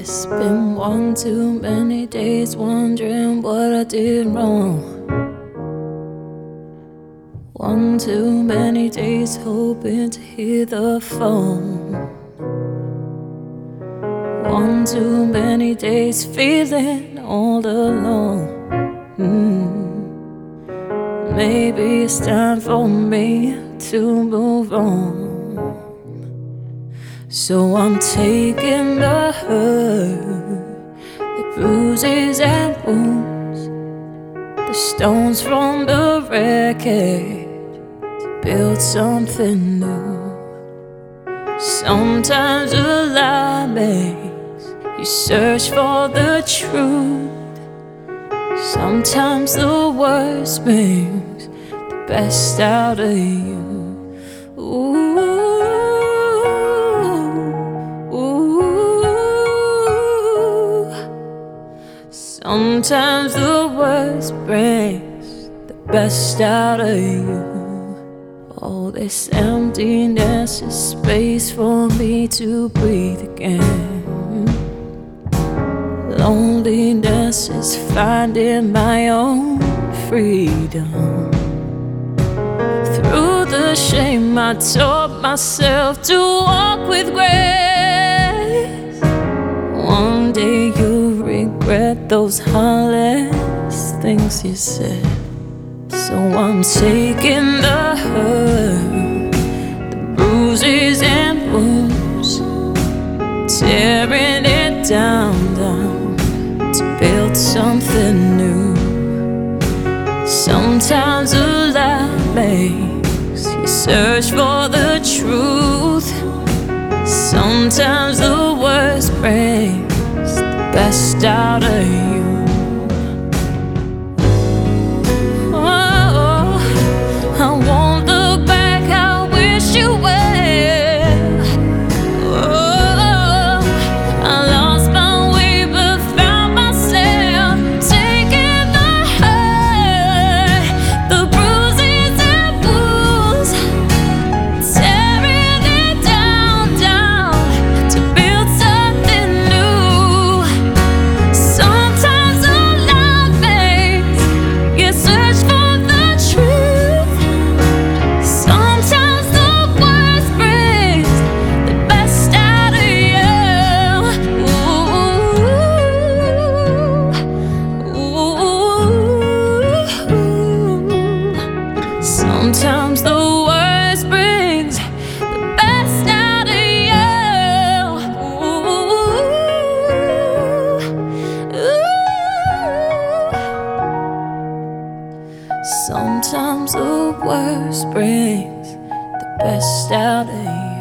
It's been one too many days wondering what I did wrong. One too many days hoping to hear the phone. One too many days feeling all alone. Maybe it's time for me to move on. So I'm taking the hurt, the bruises and wounds, the stones from the wreckage to build something new. Sometimes a lie makes you search for the truth. Sometimes the worst brings the best out of you. Ooh, ooh. Sometimes the worst brings the best out of you. All this emptiness is space for me to breathe again. Loneliness is finding my own freedom. Through the shame I taught myself to walk with grace. One day you'll regret those heartless things you said. So I'm taking the hurt, the bruises and wounds, tearing it down to build something new. Sometimes a lie makes you search for the truth. Sometimes the worst brings the best out of you. Sometimes the worst brings the best out of you. Sometimes the worst brings the best out of you.